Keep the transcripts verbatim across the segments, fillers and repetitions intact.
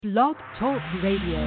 Blog Talk Radio.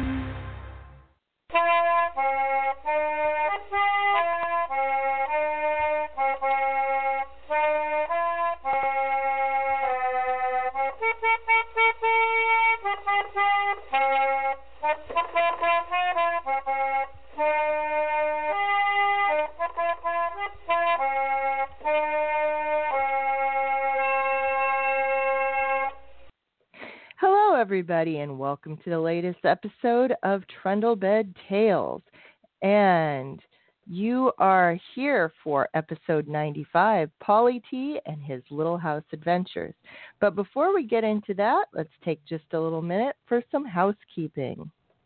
Everybody, and welcome to the latest episode of Trundlebed Tales. And you are here for episode ninety-five, Polly T and his Little House Adventures. But before we get into that, let's take just a little minute for some housekeeping.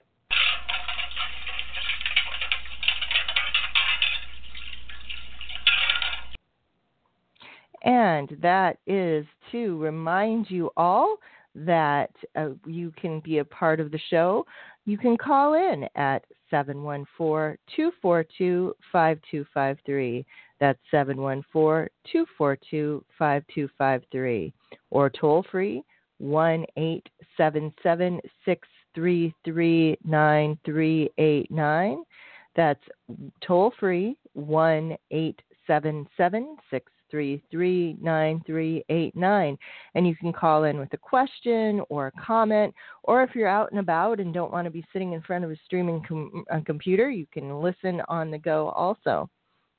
And that is to remind you all that uh, you can be a part of the show. You can call in at seven one four, two four two, five two five three. That's seven one four, two four two, five two five three. Or toll free, one eight seven seven, six three three, nine three eight nine. That's toll free, one eight seven seven, six three three, nine three eight nine. And you can call in with a question or a comment, or if you're out and about and don't want to be sitting in front of a streaming com- a computer, you can listen on the go also.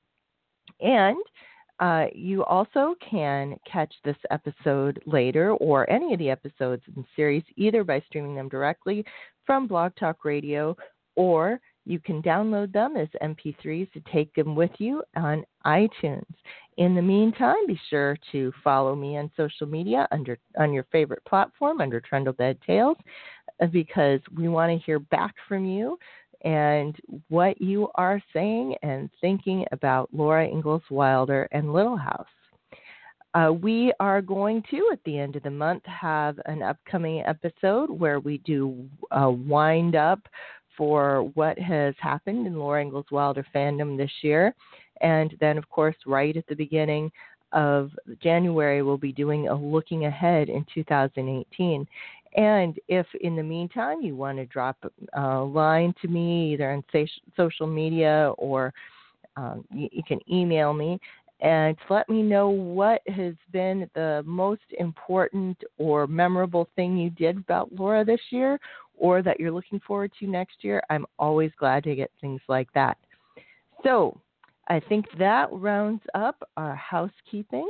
And uh, you also can catch this episode later, or any of the episodes in the series, either by streaming them directly from Blog Talk Radio, or you can download them as M P threes to take them with you on iTunes. In the meantime, be sure to follow me on social media under on your favorite platform under Trundlebed Tales, because we want to hear back from you and what you are saying and thinking about Laura Ingalls Wilder and Little House. Uh, we are going to, at the end of the month, have an upcoming episode where we do a wind up for what has happened in Laura Ingalls Wilder fandom this year. And then, of course, right at the beginning of January, we'll be doing a looking ahead in two thousand eighteen. And if in the meantime you want to drop a line to me, either on social media or um, you, you can email me and let me know what has been the most important or memorable thing you did about Laura this year, or that you're looking forward to next year. I'm always glad to get things like that. So I think that rounds up our housekeeping.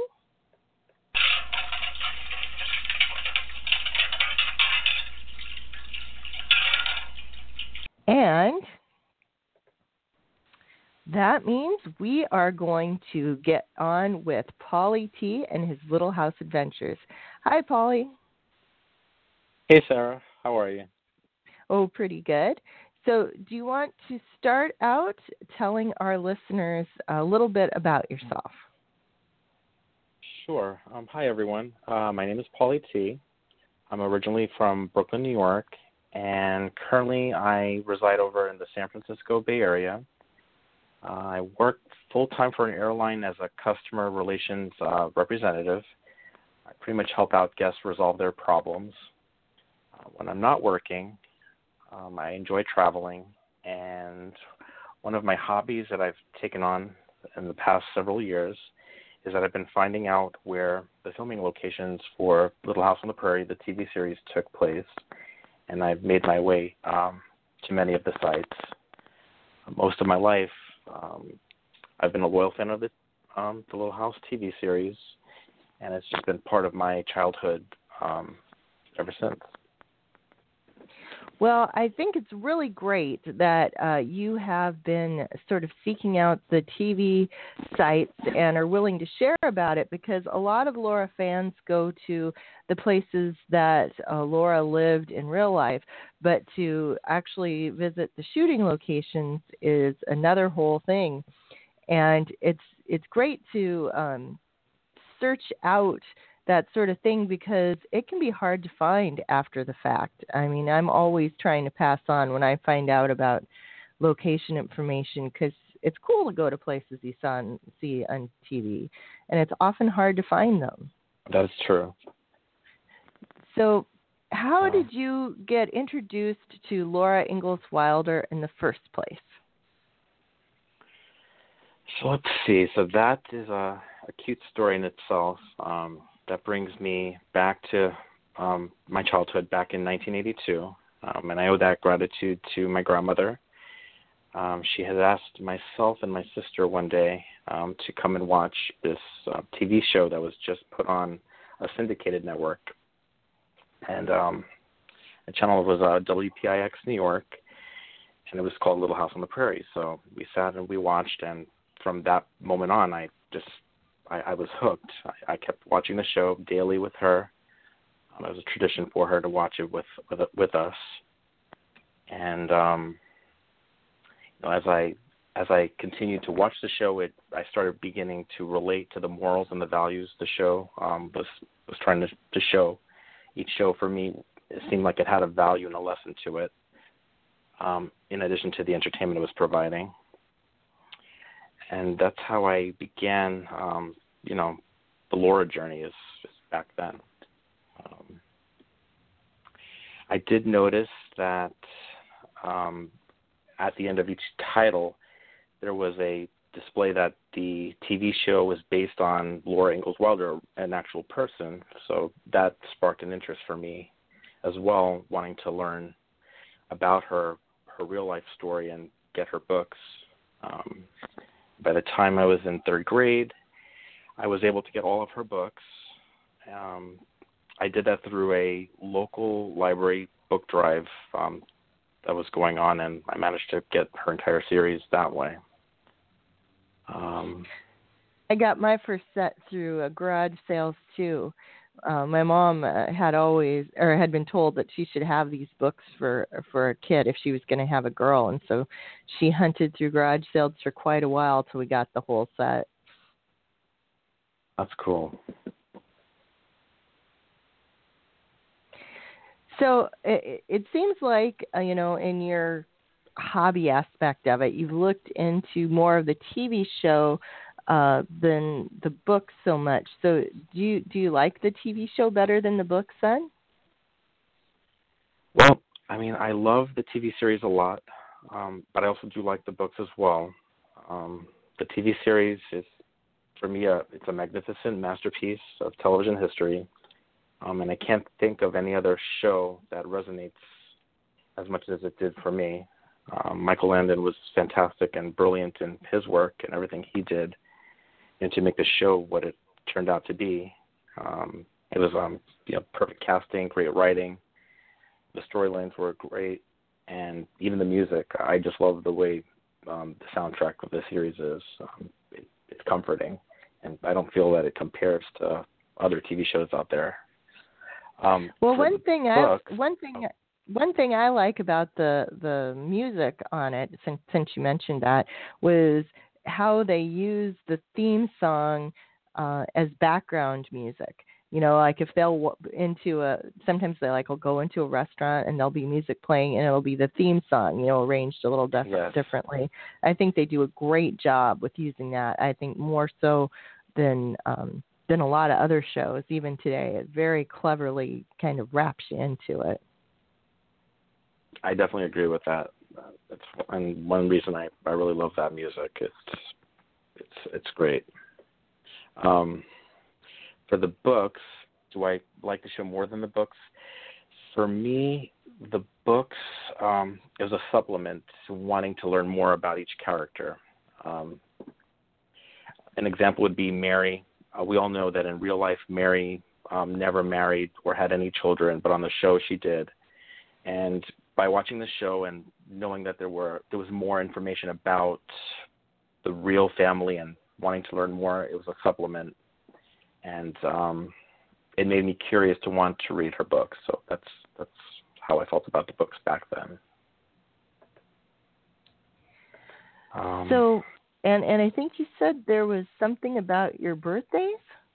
And that means we are going to get on with Polly T and his Little House Adventures. Hi, Polly. Hey, Sarah. How are you? Oh, pretty good. So do you want to start out telling our listeners a little bit about yourself? Sure. Um, hi, everyone. Uh, my name is Polly T. I'm originally from Brooklyn, New York, and currently I reside over in the San Francisco Bay Area. Uh, I work full-time for an airline as a customer relations uh, representative. I pretty much help out guests resolve their problems. Uh, when I'm not working, Um, I enjoy traveling, and one of my hobbies that I've taken on in the past several years is that I've been finding out where the filming locations for Little House on the Prairie, the T V series, took place, and I've made my way um, to many of the sites. Most of my life, um, I've been a loyal fan of the, um, the Little House T V series, and it's just been part of my childhood um, ever since. Well, I think it's really great that uh, you have been sort of seeking out the T V sites and are willing to share about it, because a lot of Laura fans go to the places that uh, Laura lived in real life, but to actually visit the shooting locations is another whole thing. And it's it's great to um, search out that sort of thing, because it can be hard to find after the fact. I mean, I'm always trying to pass on when I find out about location information, because it's cool to go to places you saw and see on T V, and it's often hard to find them. That is true. So how Uh, did you get introduced to Laura Ingalls Wilder in the first place? so let's see. So that is a, a cute story in itself. Um, that brings me back to um, my childhood back in nineteen eighty-two, um, and I owe that gratitude to my grandmother. Um, she had asked myself and my sister one day um, to come and watch this uh, T V show that was just put on a syndicated network. And um, the channel was uh, W P I X New York, and it was called Little House on the Prairie. So we sat and we watched, and from that moment on, I just, I, I was hooked. I, I kept watching the show daily with her. Um, it was a tradition for her to watch it with with, with us. And um, you know, as I as I continued to watch the show, it I started beginning to relate to the morals and the values the show um, was was trying to, to show. Each show for me, it seemed like it had a value and a lesson to it, um, in addition to the entertainment it was providing. And that's how I began, um, you know, the Laura journey is, is back then. Um, I did notice that um, at the end of each title, there was a display that the T V show was based on Laura Ingalls Wilder, an actual person. So that sparked an interest for me as well, wanting to learn about her, her real life story and get her books. Um, by the time I was in third grade, I was able to get all of her books. Um, I did that through a local library book drive um, that was going on, and I managed to get her entire series that way. Um, I got my first set through uh, garage sales too. Uh, my mom uh, had always, or had been told that she should have these books for for a kid if she was going to have a girl, and so she hunted through garage sales for quite a while till we got the whole set. That's cool. So it, it seems like uh, you know, in your hobby aspect of it, you've looked into more of the T V show uh, than the book so much. So do you do you like the T V show better than the books then? Well, I mean, I love the T V series a lot, um, but I also do like the books as well. Um, the T V series is, for me, a, it's a magnificent masterpiece of television history, um, and I can't think of any other show that resonates as much as it did for me. Um, Michael Landon was fantastic and brilliant in his work and everything he did, and to make the show what it turned out to be. Um, it was um, you know, perfect casting, great writing. The storylines were great, and even the music. I just love the way um, the soundtrack of the series is. Um, it, it's comforting, and I don't feel that it compares to other T V shows out there. Um, well, one thing books, I one thing one thing I like about the the music on it, since since you mentioned that, was how they use the theme song uh, as background music. You know, like if they'll w- into a, sometimes they like will go into a restaurant and there'll be music playing and it'll be the theme song, you know, arranged a little diff- yes. differently. I think they do a great job with using that. I think more so than um, than a lot of other shows, even today. It very cleverly kind of wraps you into it. I definitely agree with that. Uh, It's and one reason I, I really love that music. It's it's it's great. Um, for the books, do I like the show more than the books? For me, the books um, is a supplement to wanting to learn more about each character. Um, an example would be Mary. Uh, we all know that in real life, Mary um, never married or had any children, but on the show she did. And by watching the show and knowing that there were there was more information about the real family and wanting to learn more, it was a supplement, and um, it made me curious to want to read her books. So that's that's how I felt about the books back then. Um, So, and and I think you said there was something about your birthdays.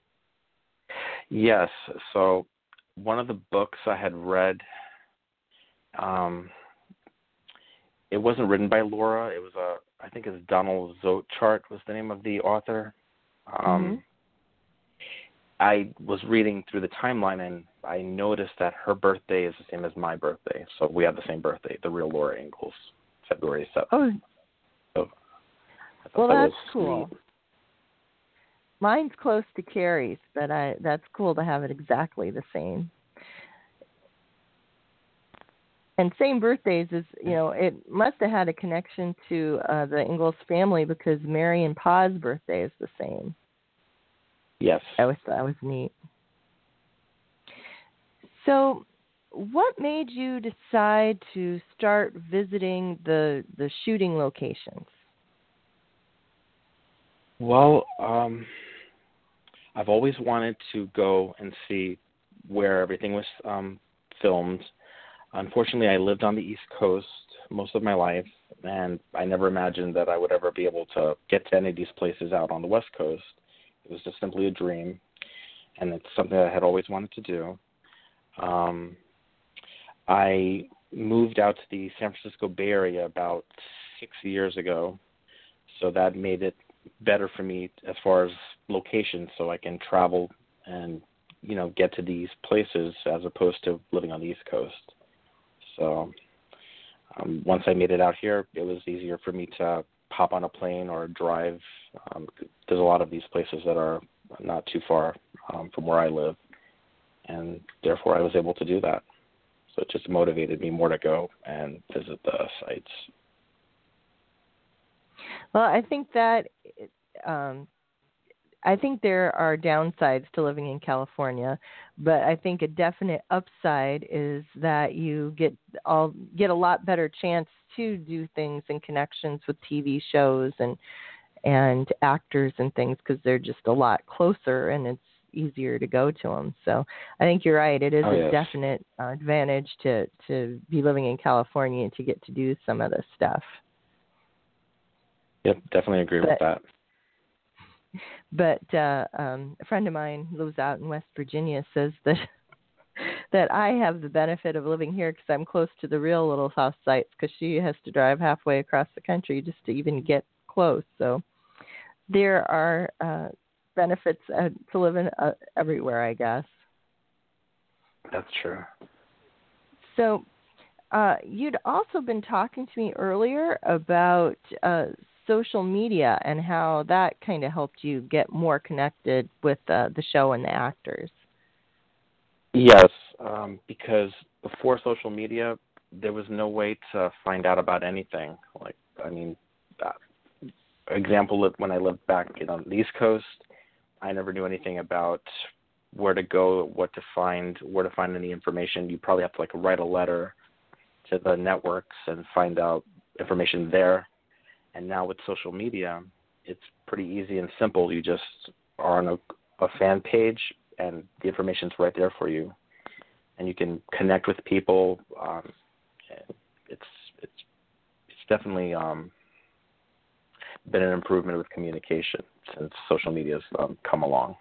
yes. So one of the books I had read. Um, it wasn't written by Laura. It was a, I think it's Donald Zochart was the name of the author. Um, Mm-hmm. I was reading through the timeline, and I noticed that her birthday is the same as my birthday. So we have the same birthday, the real Laura Ingalls, February seventh. Oh, so well, that that's cool. Neat. Mine's close to Carrie's, but I that's cool to have it exactly the same. And same birthdays is, you know, it must have had a connection to uh, the Ingalls family because Mary and Pa's birthday is the same. Yes. I always thought that was neat. So what made you decide to start visiting the the shooting locations? Well, um, I've always wanted to go and see where everything was um, filmed. Unfortunately, I lived on the East Coast most of my life, and I never imagined that I would ever be able to get to any of these places out on the West Coast. It was just simply a dream, and it's something that I had always wanted to do. Um, I moved out to the San Francisco Bay Area about six years ago, so that made it better for me as far as location, so I can travel and, you know, get to these places as opposed to living on the East Coast. So um, once I made it out here, it was easier for me to hop on a plane or drive. Um, there's a lot of these places that are not too far um, from where I live, and therefore I was able to do that. So it just motivated me more to go and visit the sites. Well, I think that um, I think there are downsides to living in California, but I think a definite upside is that you get all get a lot better chance to do things and connections with T V shows and and actors and things because they're just a lot closer and it's easier to go to them. So I think you're right. It is oh, a yes. definite uh, advantage to to be living in California and to get to do some of this stuff. Yep, definitely agree but, with that. But uh, um, a friend of mine who lives out in West Virginia says that that I have the benefit of living here because I'm close to the real Little House sites because she has to drive halfway across the country just to even get close. So there are uh, benefits uh, to living uh, everywhere, I guess. That's true. So uh, you'd also been talking to me earlier about uh, social media and how that kind of helped you get more connected with uh, the show and the actors. Yes, um, because before social media, there was no way to find out about anything. Like, I mean, uh, example, when I lived back you know, on the East Coast, I never knew anything about where to go, what to find, where to find any information. You probably have to like write a letter to the networks and find out information there. And now with social media, it's pretty easy and simple. You just are on a, a fan page, and the information's right there for you, and you can connect with people. Um, it's it's it's definitely um, been an improvement with communication since social media has um, come along.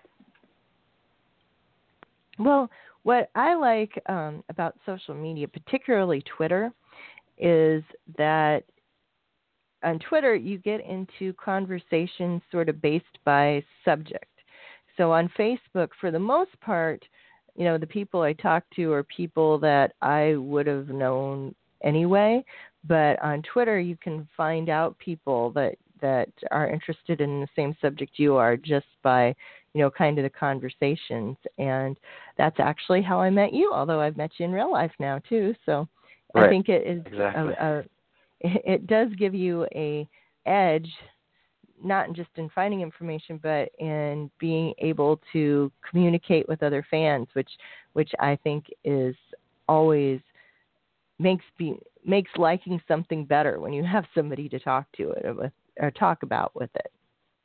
Well, what I like um, about social media, particularly Twitter, is that on Twitter, you get into conversations sort of based by subject. So on Facebook, for the most part, you know, the people I talk to are people that I would have known anyway. But on Twitter, you can find out people that, that are interested in the same subject you are just by, you know, kind of the conversations. And that's actually how I met you, although I've met you in real life now, too. So right. I think it is exactly. a, a it does give you a edge, not just in finding information, but in being able to communicate with other fans, which which I think is always makes be makes liking something better when you have somebody to talk to it or, with, or talk about with it.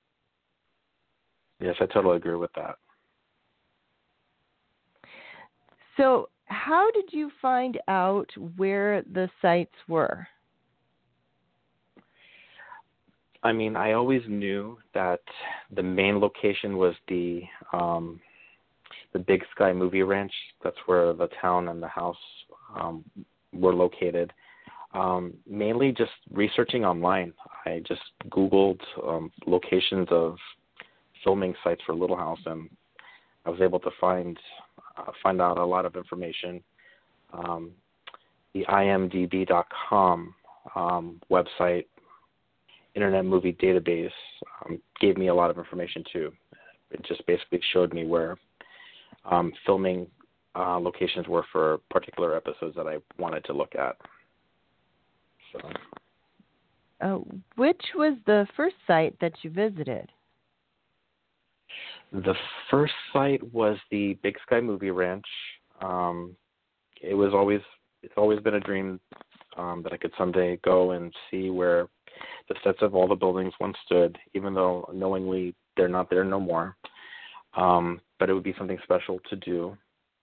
Yes, I totally agree with that. So, how did you find out where the sites were? I mean, I always knew that the main location was the um, the Big Sky Movie Ranch. That's where the town and the house um, were located. Um, mainly just researching online. I just Googled um, locations of filming sites for Little House, and I was able to find uh, find out a lot of information. Um, the I M D B dot com um, website, Internet Movie Database, um, gave me a lot of information too. It just basically showed me where um, filming uh, locations were for particular episodes that I wanted to look at. So, uh, which was the first site that you visited? the first site was the Big Sky Movie Ranch. Um, it was always it's always been a dream um, that I could someday go and see where the sets of all the buildings once stood, even though knowingly they're not there no more. Um, but it would be something special to do.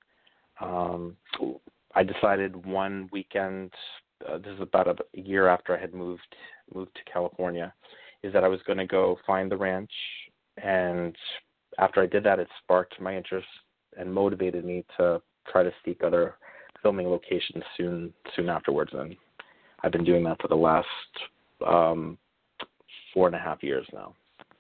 Um, I decided one weekend, uh, this is about a year after I had moved moved to California, is that I was going to go find the ranch. And after I did that, it sparked my interest and motivated me to try to seek other filming locations soon soon afterwards. And I've been doing that for the last um, four and a half years now.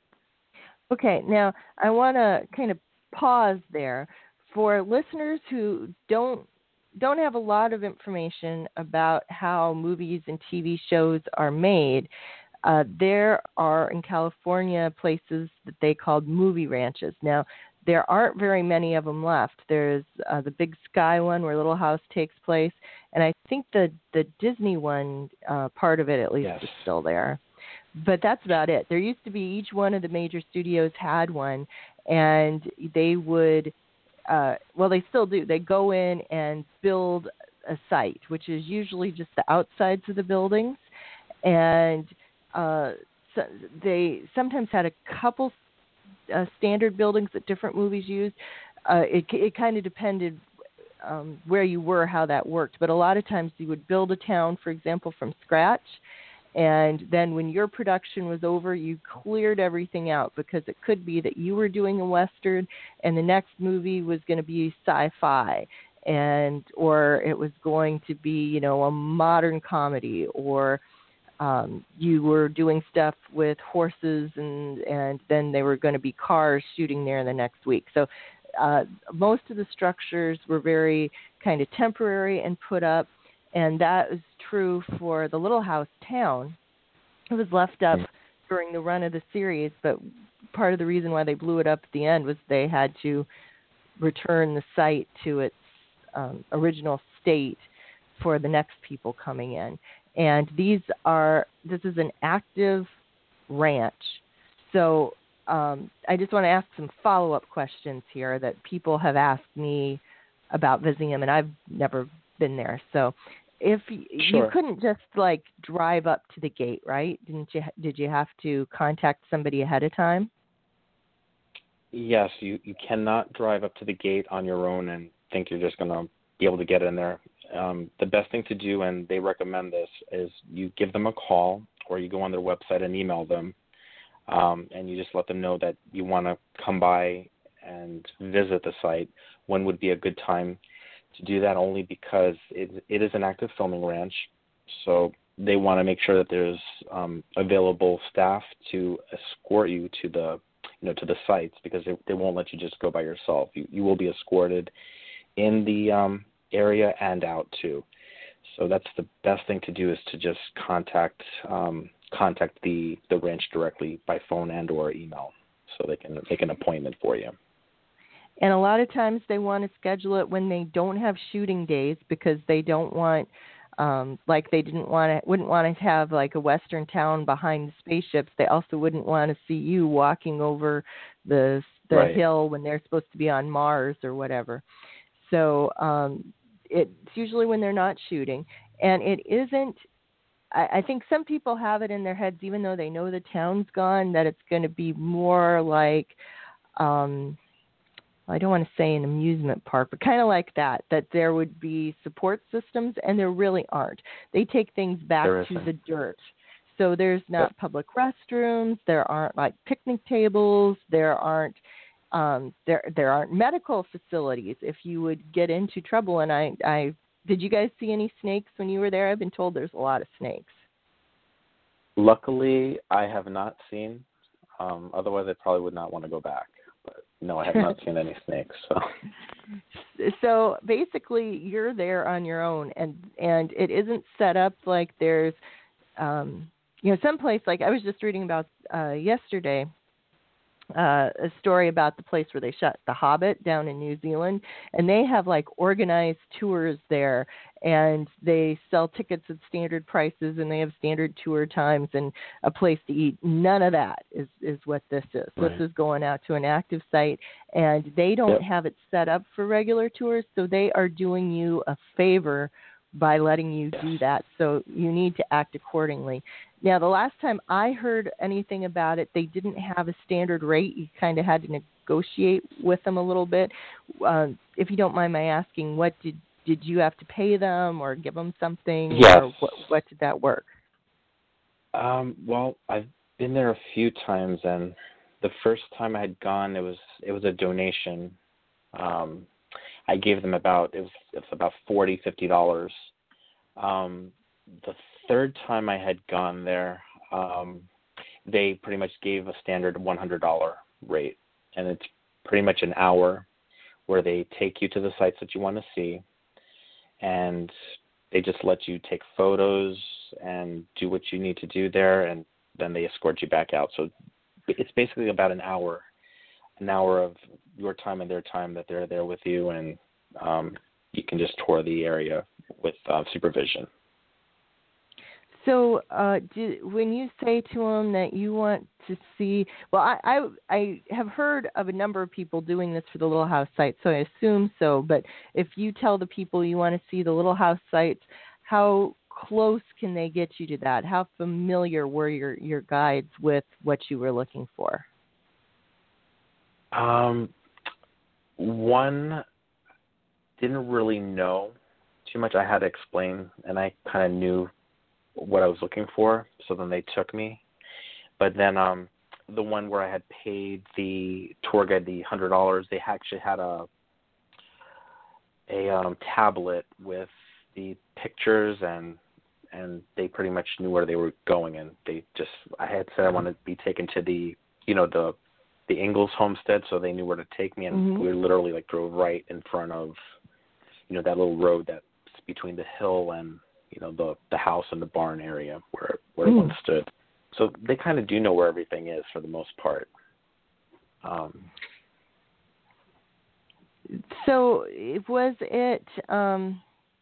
Okay, now I want to kind of pause there for listeners who don't don't have a lot of information about how movies and T V shows are made. Uh, there are in California places that they called movie ranches. Now, there aren't very many of them left. There's uh, the Big Sky one where Little House takes place, and I think the the Disney one, uh, part of it at least, Yes. is still there. But that's about it. There used to be each one of the major studios had one, and they would, uh, well, they still do. They go in and build a site, which is usually just the outsides of the buildings, and uh, so they sometimes had a couple uh, standard buildings that different movies used. Uh, it it kind of depended um, where you were, how that worked. But a lot of times you would build a town, for example, from scratch. And then when your production was over, you cleared everything out, because it could be that you were doing a Western and the next movie was going to be sci-fi, and or it was going to be, you know, a modern comedy, or um, you were doing stuff with horses, and, and then they were going to be cars shooting there the next week. So uh, most of the structures were very kind of temporary and put up. And that is true for the Little House town. It was left up during the run of the series, but part of the reason why they blew it up at the end was they had to return the site to its um, original state for the next people coming in. And these are, this is an active ranch. So um, I just want to ask some follow-up questions here that people have asked me about visiting them, and I've never been there. So if you, Sure. you couldn't just like drive up to the gate, right? Didn't you? Did you have to contact somebody ahead of time? Yes, you, you cannot drive up to the gate on your own and think you're just going to be able to get in there. Um, the best thing to do, and they recommend this, is you give them a call or you go on their website and email them, um, and you just let them know that you want to come by and visit the site. When would be a good time to do that? Only because it, it is an active filming ranch, so they want to make sure that there's um, available staff to escort you to the you know to the sites, because they, they won't let you just go by yourself. You you will be escorted in the um, area and out too. So that's the best thing to do, is to just contact um, contact the, the ranch directly by phone and or email, so they can make an appointment for you. And a lot of times they want to schedule it when they don't have shooting days, because they don't want, um, like they didn't want to, wouldn't want to have like a Western town behind the spaceships. They also wouldn't want to see you walking over the the Right. hill when they're supposed to be on Mars or whatever. So um, it's usually when they're not shooting, and it isn't. I, I think some people have it in their heads, even though they know the town's gone, that it's going to be more like. Um, I don't want to say an amusement park, but kind of like that, that there would be support systems, and there really aren't. They take things back to the dirt. So there's not public restrooms, there aren't like picnic tables, there aren't um, there there aren't medical facilities if you would get into trouble. And I, I did you guys see any snakes when you were there? I've been told there's a lot of snakes. Luckily, I have not seen. Um, otherwise, I probably would not want to go back. But no, I have not seen any snakes. So. So basically, you're there on your own, and and it isn't set up like there's, um, you know, someplace like I was just reading about uh, yesterday. Uh, a story about the place where they shot The Hobbit down in New Zealand, and they have like organized tours there, and they sell tickets at standard prices, and they have standard tour times and a place to eat. None of that is, is what this is. Right. This is going out to an active site, and they don't Yep. have it set up for regular tours, so they are doing you a favor by letting you yes. do that. So you need to act accordingly. Now, the last time I heard anything about it, they didn't have a standard rate. You kind of had to negotiate with them a little bit. Uh, if you don't mind my asking, what did did you have to pay them or give them something? Yes. Or what, what did that work? Um, well, I've been there a few times, and the first time I had gone, it was it was a donation. Um, I gave them about it was it was about forty, fifty dollars. Um, the third time I had gone there, um, they pretty much gave a standard one hundred dollar rate, and it's pretty much an hour where they take you to the sites that you want to see, and they just let you take photos and do what you need to do there, and then they escort you back out. So it's basically about an hour, an hour of your time and their time that they're there with you, and um, you can just tour the area with uh, supervision. So uh, do, when you say to them that you want to see, well, I, I I have heard of a number of people doing this for the Little House site, so I assume so. But if you tell the people you want to see the Little House sites, how close can they get you to that? How familiar were your, your guides with what you were looking for? Um, one didn't really know too much. I had to explain, and I kind of knew what I was looking for, so then they took me. But then um, the one where I had paid the tour guide the one hundred dollars, they actually had a a um, tablet with the pictures, and and they pretty much knew where they were going, and they just, I had said I wanted to be taken to the, you know, the the Ingalls homestead, so they knew where to take me, and Mm-hmm. we literally like drove right in front of, you know, that little road that's between the hill and, you know, the the house and the barn area where where Mm. one stood. So they kind of do know where everything is for the most part. Um, so was it, um,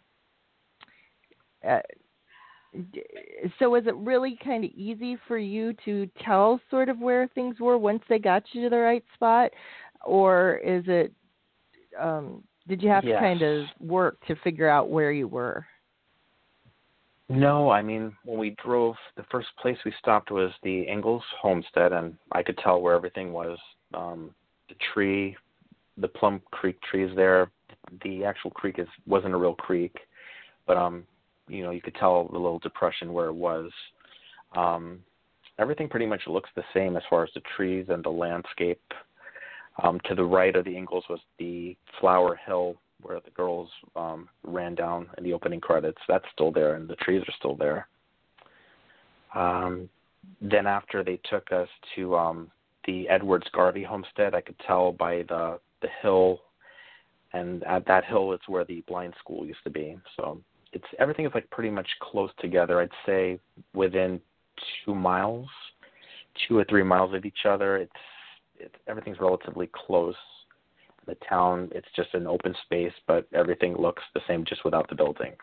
uh, so was it really kind of easy for you to tell sort of where things were once they got you to the right spot? Or is it, um, did you have yes. to kind of work to figure out where you were? No, I mean, when we drove, the first place we stopped was the Ingalls homestead, and I could tell where everything was. Um, the tree, the Plum Creek trees there. The actual creek is wasn't a real creek, but um, you know, you could tell the little depression where it was. Um, everything pretty much looks the same as far as the trees and the landscape. Um, to the right of the Ingalls was the Flower Hill, where the girls um, ran down in the opening credits. That's still there, and the trees are still there. Um, then after they took us to um, the Edwards Garvey homestead, I could tell by the, the hill, and at that hill it's where the blind school used to be. So it's everything is like pretty much close together. I'd say within two miles, two or three miles of each other. It's, it's everything's relatively close. The town, it's just an open space, but everything looks the same just without the buildings.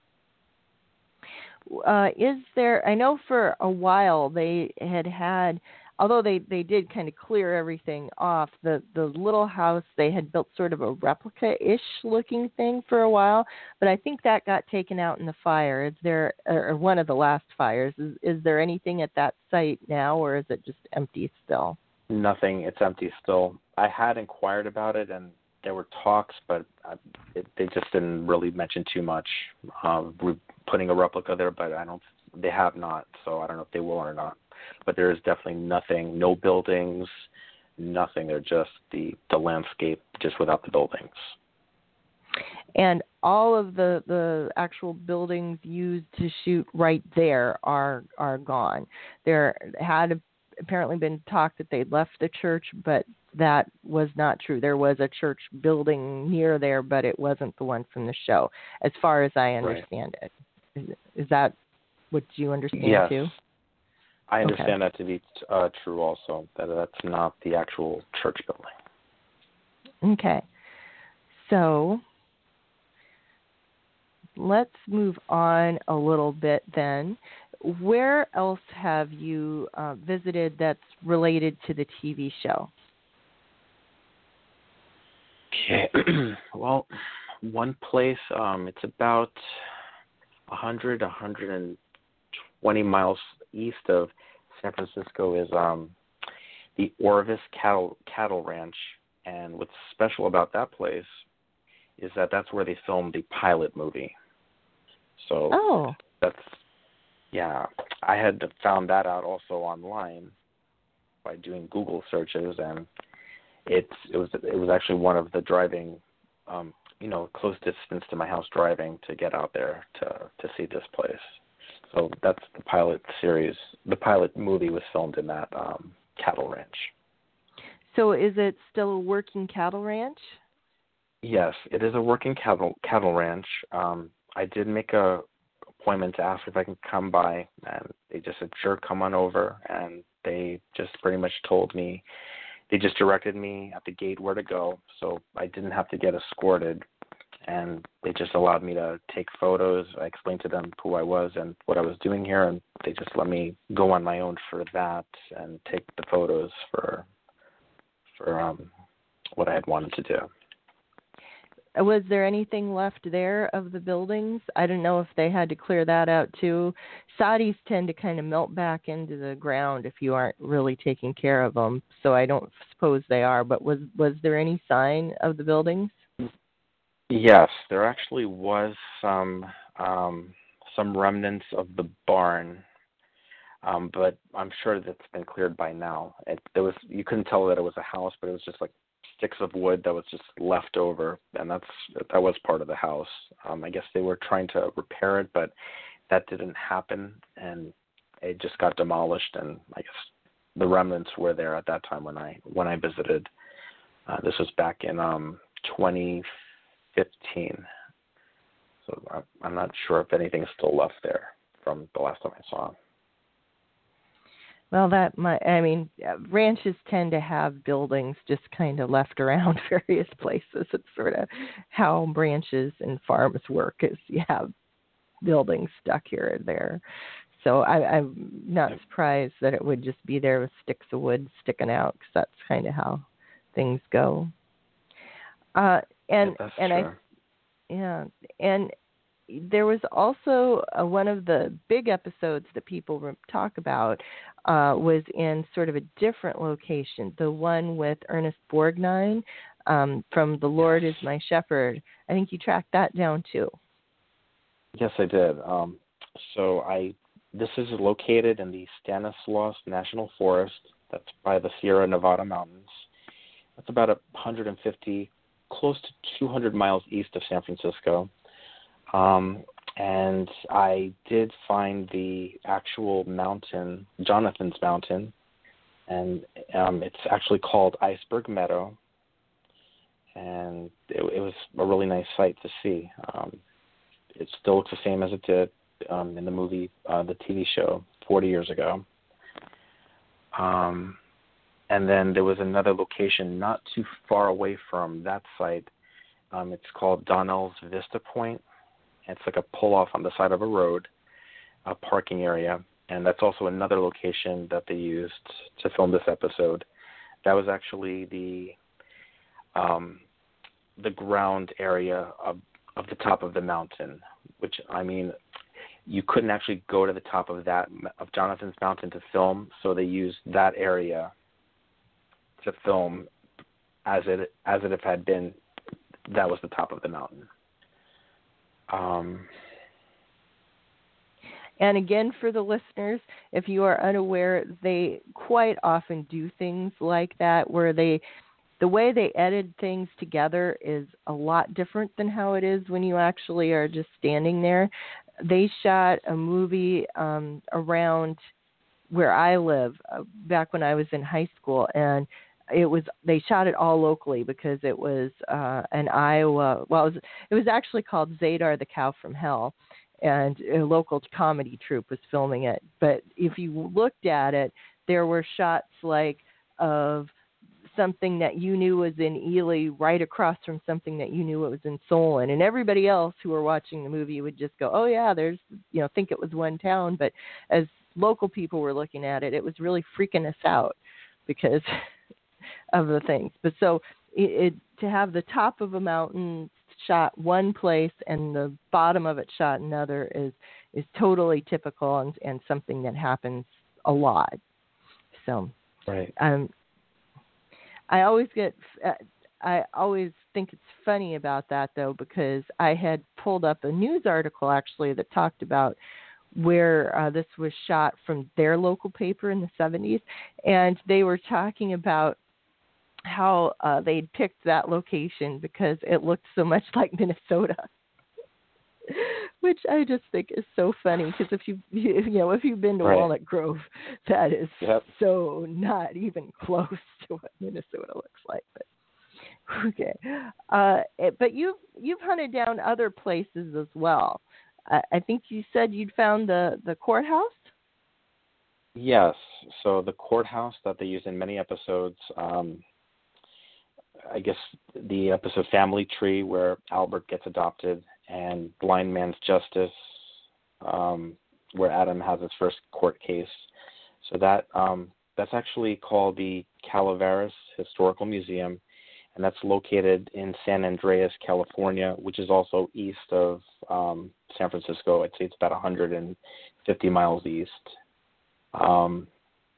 Uh, is there, I know for a while they had had, although they, they did kind of clear everything off, the, the little house, they had built sort of a replica-ish looking thing for a while, but I think that got taken out in the fire. Is there, or one of the last fires, is, is there anything at that site now, or is it just empty still? Nothing. It's empty still. I had inquired about it, and there were talks, but I, it, they just didn't really mention too much. Um, we're putting a replica there, but I don't. They have not, so I don't know if they will or not. But there is definitely nothing. No buildings. Nothing. They're just the the landscape, just without the buildings. And all of the, the actual buildings used to shoot right there are are gone. There had apparently been talk that they'd left the church, but that was not true. There was a church building near there, but it wasn't the one from the show, as far as I understand right. it. Is, is that what you understand yes. too? I understand okay. that to be uh, true also, that that's not the actual church building. Okay. So let's move on a little bit then. Where else have you uh, visited that's related to the T V show? Okay. Well, one place, um, it's about one hundred, one hundred twenty miles east of San Francisco is um, the Orvis Cattle Cattle Ranch. And what's special about that place is that that's where they filmed the pilot movie. So oh. that's, yeah, I had found that out also online by doing Google searches, and it's it was it was actually one of the driving, um, you know, close distance to my house driving to get out there to to see this place. So that's the pilot series. The pilot movie was filmed in that um, cattle ranch. So is it still a working cattle ranch? Yes, it is a working cattle cattle ranch. Um, I did make a appointment to ask if I can come by, and they just said, sure, come on over. And they just pretty much told me, they just directed me at the gate where to go, so I didn't have to get escorted. And they just allowed me to take photos. I explained to them who I was and what I was doing here, and they just let me go on my own for that and take the photos for for um, what I had wanted to do. Was there anything left there of the buildings? I don't know if they had to clear that out too. Saudis tend to kind of melt back into the ground if you aren't really taking care of them, so I don't suppose they are. But was was there any sign of the buildings? Yes, there actually was some um, some remnants of the barn, um, but I'm sure that's been cleared by now. It, there was you couldn't tell that it was a house, but it was just like sticks of wood that was just left over, and that's that was part of the house. Um, I guess they were trying to repair it, but that didn't happen, and it just got demolished. And I guess the remnants were there at that time when I when I visited. Uh, this was back in um, twenty fifteen, so I'm not sure if anything's still left there from the last time I saw it. Well, that might, I mean, ranches tend to have buildings just kind of left around various places. It's sort of how ranches and farms work, is you have buildings stuck here and there. So I, I'm not surprised that it would just be there with sticks of wood sticking out, because that's kind of how things go. Uh, and yeah, and true. I, yeah, and there was also uh, one of the big episodes that people talk about uh, was in sort of a different location, the one with Ernest Borgnine um, from The Lord is My Shepherd. I think you tracked that down too. Yes, I did. Um, so I this is located in the Stanislaus National Forest. That's by the Sierra Nevada mountains. That's about one hundred fifty, close to two hundred miles east of San Francisco. Um, and I did find the actual mountain, Jonathan's Mountain, and um, it's actually called Iceberg Meadow, and it, it was a really nice sight to see. Um, it still looks the same as it did um, in the movie, uh, the T V show, forty years ago. Um, and then there was another location not too far away from that site. Um, it's called Donnell's Vista Point. It's like a pull-off on the side of a road, a parking area, and that's also another location that they used to film this episode. That was actually the um, the ground area of, of the top of the mountain, which, I mean, you couldn't actually go to the top of that of Jonathan's Mountain to film, so they used that area to film as it as it had been. That was the top of the mountain. Um, and again, for the listeners, if you are unaware, they quite often do things like that, where they, the way they edit things together is a lot different than how it is when you actually are just standing there. They shot a movie um, around where I live uh, back when I was in high school, and it was they shot it all locally because it was uh, an Iowa. Well, it was, it was actually called Zadar the Cow from Hell, and a local comedy troupe was filming it. But if you looked at it, there were shots like of something that you knew was in Ely right across from something that you knew it was in Solon, and everybody else who were watching the movie would just go, oh yeah, there's, you know, think it was one town. But as local people were looking at it, it was really freaking us out because of the things. But so it, it to have the top of a mountain shot one place and the bottom of it shot another is is totally typical and, and something that happens a lot. So right. um I always get, uh, I always think it's funny about that though, because I had pulled up a news article actually that talked about where uh, this was shot from their local paper in the seventies. And they were talking about how uh, they'd picked that location because it looked so much like Minnesota. Which I just think is so funny because if you you know if you've been to right. Walnut Grove, that is yep. so not even close to what Minnesota looks like. But okay, uh, but you've you've hunted down other places as well. Uh, I think you said you'd found the the courthouse. Yes. So the courthouse that they use in many episodes. Um, I guess the episode Family Tree where Albert gets adopted, and Blind Man's Justice, um, where Adam has his first court case. So that um, that's actually called the Calaveras Historical Museum, and that's located in San Andreas, California, which is also east of um, San Francisco. I'd say it's about one hundred fifty miles east. Um,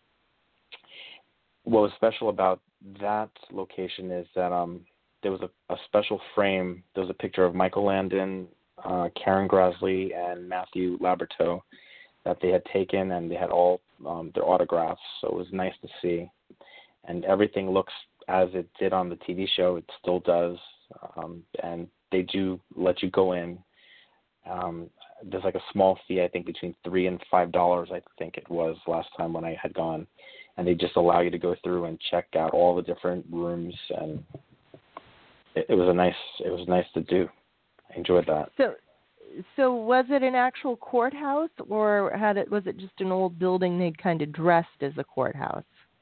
what was special about that location is that um, there was a, a special frame. There was a picture of Michael Landon, uh, Karen Grasley, and Matthew Laberteau that they had taken, and they had all um, their autographs. So it was nice to see. And everything looks as it did on the T V show. It still does. Um, and they do let you go in. Um, there's like a small fee, I think, between three and five dollars. I think it was last time when I had gone. And they just allow you to go through and check out all the different rooms, and it, it was a nice. It was nice to do. I enjoyed that. So, so was it an actual courthouse, or had it? Was it just an old building they'd kind of dressed as a courthouse?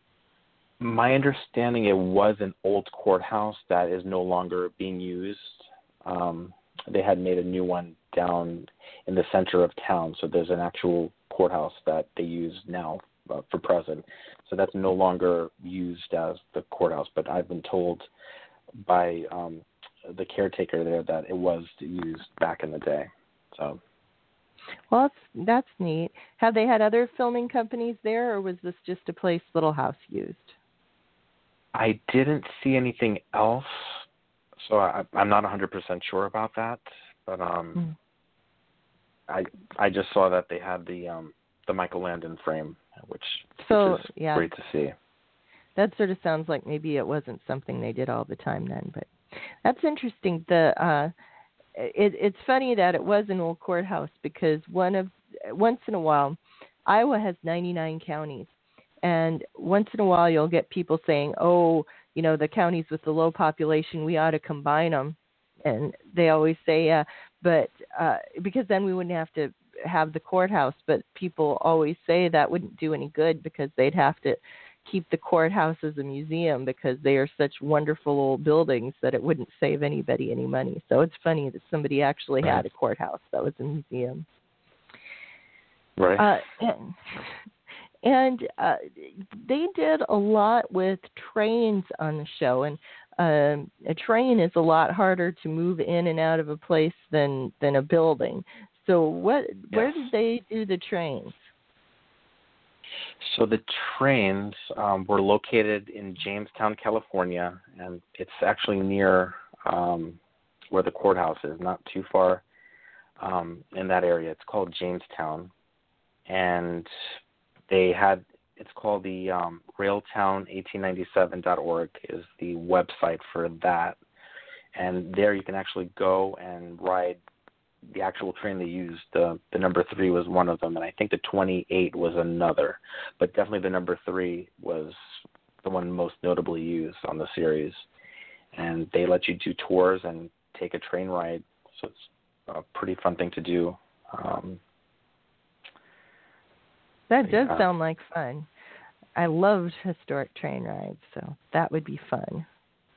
My understanding, it was an old courthouse that is no longer being used. Um, they had made a new one down in the center of town, so there's an actual courthouse that they use now uh, for present. So that's no longer used as the courthouse, but I've been told by um, the caretaker there that it was used back in the day. So, well, that's, that's neat. Have they had other filming companies there, or was this just a place Little House used? I didn't see anything else, so I, I'm not one hundred percent sure about that. But um, mm. I I just saw that they had the um, the Michael Landon frame, which, so, which is yeah. great to see. That sort of sounds like maybe it wasn't something they did all the time then, but that's interesting. The uh, it, it's funny that it was an old courthouse because one of once in a while, Iowa has ninety-nine counties, and once in a while you'll get people saying, "Oh, you know, the counties with the low population, we ought to combine them," and they always say, "Yeah," but uh, because then we wouldn't have to have the courthouse. But people always say that wouldn't do any good because they'd have to keep the courthouse as a museum because they are such wonderful old buildings that it wouldn't save anybody any money. So it's funny that somebody actually right. had a courthouse that was a museum. Right. Uh, and and uh, they did a lot with trains on the show, and um, a train is a lot harder to move in and out of a place than, than a building. So what? Yes. Where did they do the trains? So the trains um, were located in Jamestown, California, and it's actually near um, where the courthouse is, not too far um, in that area. It's called Jamestown, and they had, it's called the um, railtown eighteen ninety-seven dot org is the website for that, and there you can actually go and ride the actual train they used. The the number three was one of them, and I think the twenty-eight was another. But definitely the number three was the one most notably used on the series. And they let you do tours and take a train ride, so it's a pretty fun thing to do. Um, that does yeah. sound like fun. I loved historic train rides, so that would be fun.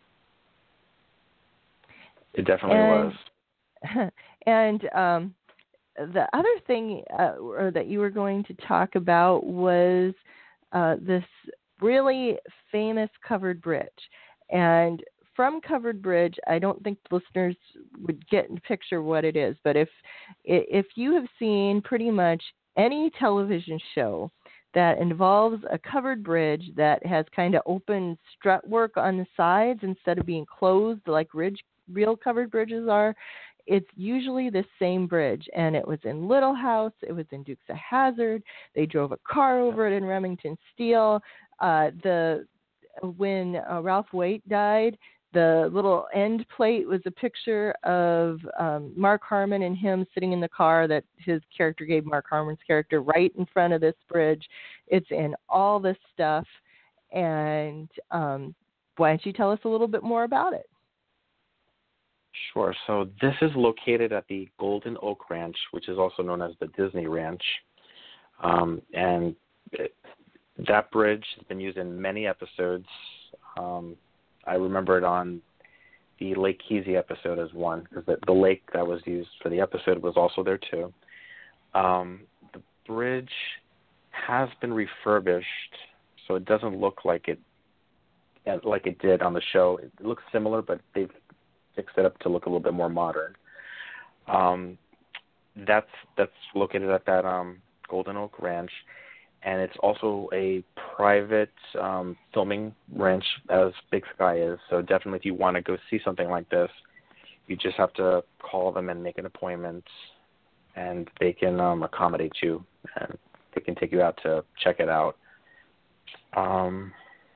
It definitely and, was. And um, the other thing uh, or that you were going to talk about was uh, this really famous covered bridge. And from Covered Bridge, I don't think listeners would get a picture what it is, but if if you have seen pretty much any television show that involves a covered bridge that has kind of open strut work on the sides instead of being closed like ridge, real covered bridges are, it's usually the same bridge. And it was in Little House. It was in Dukes of Hazzard. They drove a car over it in Remington Steele. Uh, the when uh, Ralph Waite died, the little end plate was a picture of um, Mark Harmon and him sitting in the car that his character gave Mark Harmon's character right in front of this bridge. It's in all this stuff. And um, why don't you tell us a little bit more about it? Sure. So this is located at the Golden Oak Ranch, which is also known as the Disney Ranch. Um, and it, that bridge has been used in many episodes. Um, I remember it on the Lake Kesey episode as one, because the, the lake that was used for the episode was also there too. Um, the bridge has been refurbished, so it doesn't look like it like it did on the show. It looks similar, but they've fixed it up to look a little bit more modern. Um, that's that's located at that um, Golden Oak Ranch. And it's also a private um, filming ranch, as Big Sky is. So definitely if you want to go see something like this, you just have to call them and make an appointment, and they can um, accommodate you, and they can take you out to check it out. Um,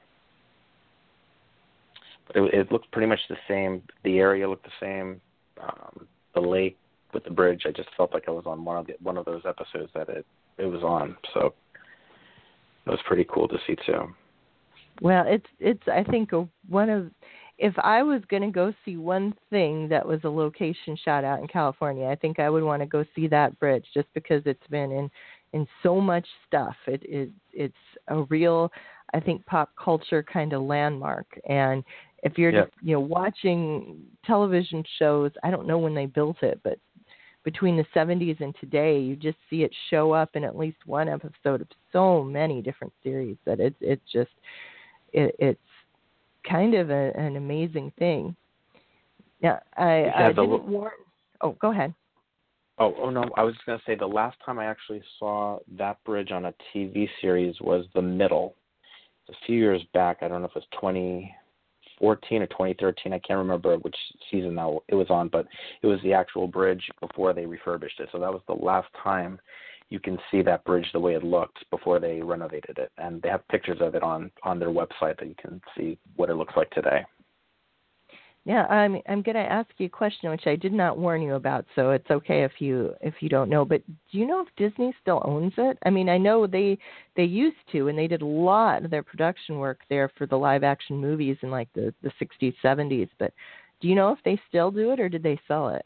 but it, it looked pretty much the same. The area looked the same. Um, the lake with the bridge, I just felt like I was on one of the, one of those episodes that it, it was on. So it was pretty cool to see too. Well, it's it's I think a, one of if I was going to go see one thing that was a location shot out in California, I think I would want to go see that bridge just because it's been in in so much stuff. It it it's a real, I think, pop culture kind of landmark. And if you're yeah. just you know watching television shows, I don't know when they built it, but between the seventies and today, you just see it show up in at least one episode of so many different series that it's it's just it, it's kind of a, an amazing thing. Now, I, yeah, I the, didn't warn. Oh, go ahead. Oh, oh no! I was just going to say the last time I actually saw that bridge on a T V series was The Middle. A few years back. I don't know if it was twenty fourteen or twenty thirteen. I can't remember which season that it was on, but it was the actual bridge before they refurbished it. So that was the last time you can see that bridge the way it looked before they renovated it. And they have pictures of it on, on their website that you can see what it looks like today. Yeah, I'm I'm going to ask you a question which I did not warn you about, so it's okay if you if you don't know. But do you know if Disney still owns it? I mean, I know they they used to, and they did a lot of their production work there for the live action movies in like the, the sixties, seventies. But do you know if they still do it, or did they sell it?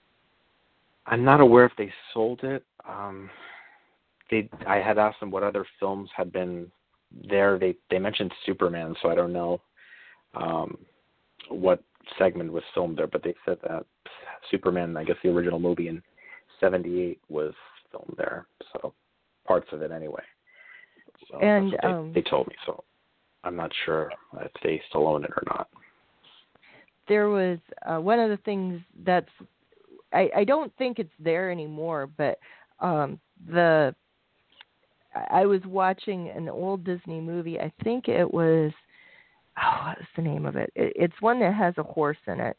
I'm not aware if they sold it. Um, they I had asked them what other films had been there. They they mentioned Superman, so I don't know um, what segment was filmed there, but they said that Superman, I guess the original movie in seventy-eight was filmed there, so parts of it anyway. So and that's what they, um, they told me, so I'm not sure if they still own it or not. There was uh, one of the things that's I, I don't think it's there anymore, but um, the I was watching an old Disney movie. I think it was oh, what's the name of it? it? It's one that has a horse in it,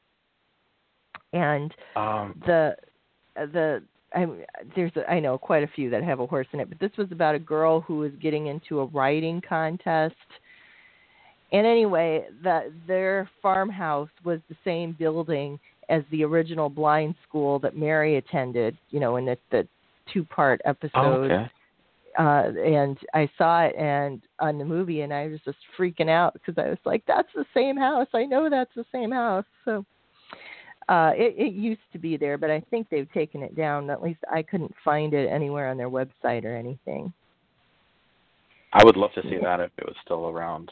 and Um, the the I, there's a, I know quite a few that have a horse in it, but this was about a girl who was getting into a riding contest. And anyway, the, their farmhouse was the same building as the original blind school that Mary attended, you know, in the, the two-part episode. oh, okay. uh, and I saw it and on the movie, and I was just freaking out because I was like, "That's the same house. I know that's the same house." So uh, it, it used to be there, but I think they've taken it down. At least I couldn't find it anywhere on their website or anything. I would love to see that if it was still around.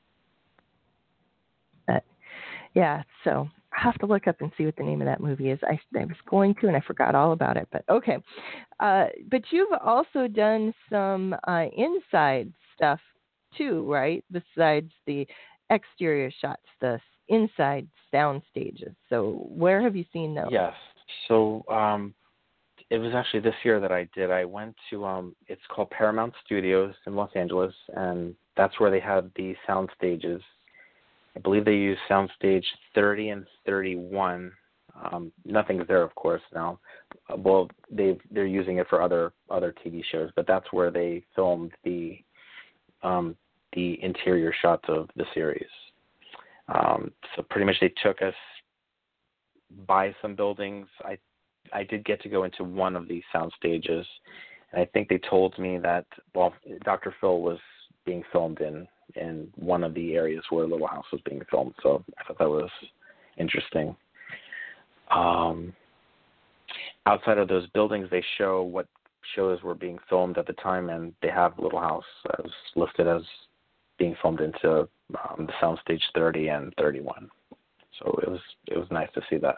But, yeah, so I have to look up and see what the name of that movie is. I, I was going to, and I forgot all about it. But okay. Uh, but you've also done some uh, inside stuff too, right? Besides the exterior shots, the inside sound stages. So where have you seen those? Yes. So um, it was actually this year that I did. I went to, um, it's called Paramount Studios in Los Angeles, and that's where they have the sound stages. I believe they use soundstage thirty and thirty-one. Um, nothing's there, of course, now. Uh, well, they've they're using it for other other T V shows, but that's where they filmed the um, the interior shots of the series. Um, so pretty much they took us by some buildings. I I did get to go into one of these sound stages, and I think they told me that, well, Doctor Phil was being filmed in. in one of the areas where Little House was being filmed. So I thought that was interesting. Um, outside of those buildings, they show what shows were being filmed at the time, and they have Little House as listed as being filmed into um, the soundstage thirty and thirty-one. So it was it was nice to see that.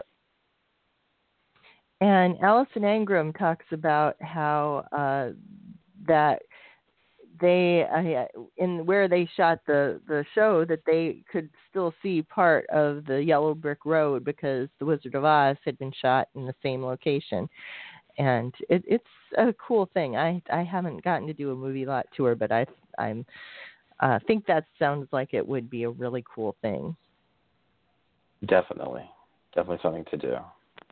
And Allison Ingram talks about how uh, that they uh, in where they shot the the show that they could still see part of the Yellow Brick Road because The Wizard of Oz had been shot in the same location, and it, it's a cool thing. I I haven't gotten to do a movie lot tour, but I I'm uh, think that sounds like it would be a really cool thing. Definitely, definitely something to do.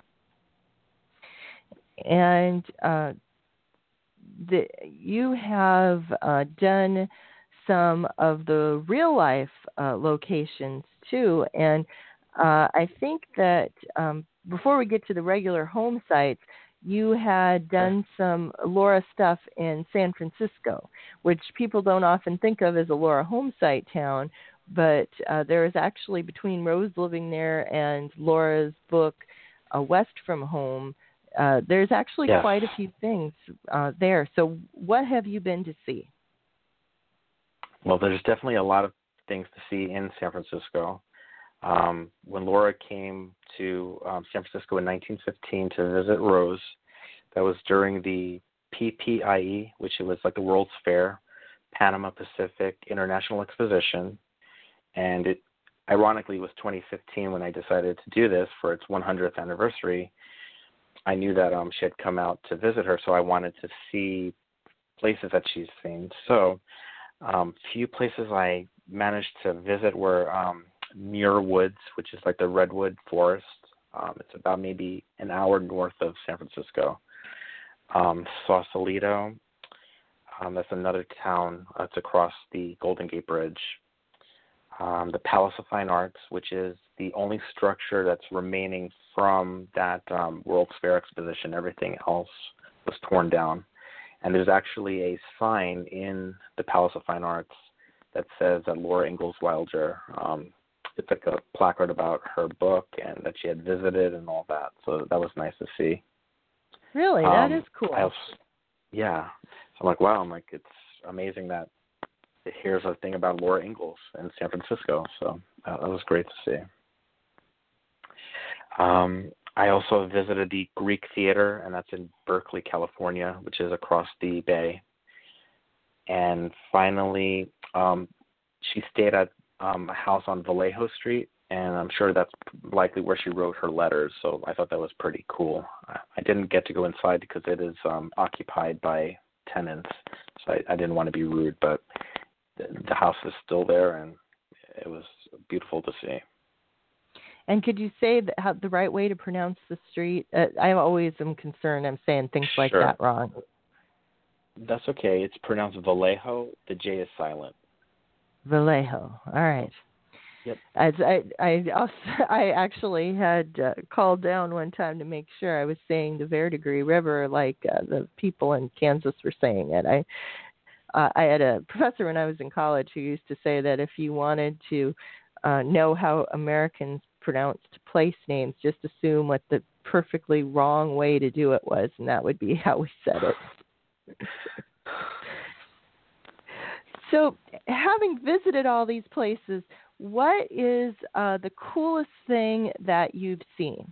And uh, the, you have uh, done some of the real life uh, locations too, and uh, I think that um, before we get to the regular home sites, you had done some Laura stuff in San Francisco, which people don't often think of as a Laura home site town, but uh, there is actually, between Rose living there and Laura's book, uh, West from Home, Uh, there's actually yes. quite a few things uh, there. So what have you been to see? Well, there's definitely a lot of things to see in San Francisco. Um, when Laura came to um, San Francisco in nineteen fifteen to visit Rose, that was during the P P I E, which was like the World's Fair, Panama Pacific International Exposition. And it ironically was twenty fifteen when I decided to do this for its one hundredth anniversary. I knew that um, she had come out to visit her, so I wanted to see places that she's seen. So um, few places I managed to visit were um, Muir Woods, which is like the redwood forest. Um, it's about maybe an hour north of San Francisco. Um, Sausalito, um, that's another town. That's across the Golden Gate Bridge. Um, the Palace of Fine Arts, which is the only structure that's remaining from that um, World's Fair exposition. Everything else was torn down. And there's actually a sign in the Palace of Fine Arts that says that Laura Ingalls Wilder, um, it's like a placard about her book and that she had visited and all that. So that was nice to see. Really? Um, that is cool. I also, yeah. So I'm like, wow, I'm like, it's amazing that here's a thing about Laura Ingalls in San Francisco. So uh, that was great to see. Um, I also visited the Greek Theater, and that's in Berkeley, California, which is across the bay. And finally, um, she stayed at um, a house on Vallejo Street, and I'm sure that's likely where she wrote her letters. So I thought that was pretty cool. I didn't get to go inside because it is um, occupied by tenants, so I, I didn't want to be rude, but the, the house is still there, and it was beautiful to see. And could you say that, how, the right way to pronounce the street? Uh, I always am concerned I'm saying things like Sure. that wrong. That's okay. It's pronounced Vallejo. The J is silent. Vallejo. All right. Yep. As I, I, also, I actually had uh, called down one time to make sure I was saying the Verdigris River like uh, the people in Kansas were saying it. I, uh, I had a professor when I was in college who used to say that if you wanted to uh, know how Americans pronounced place names, just assume what the perfectly wrong way to do it was, and that would be how we said it. So, having visited all these places, what is uh, the coolest thing that you've seen?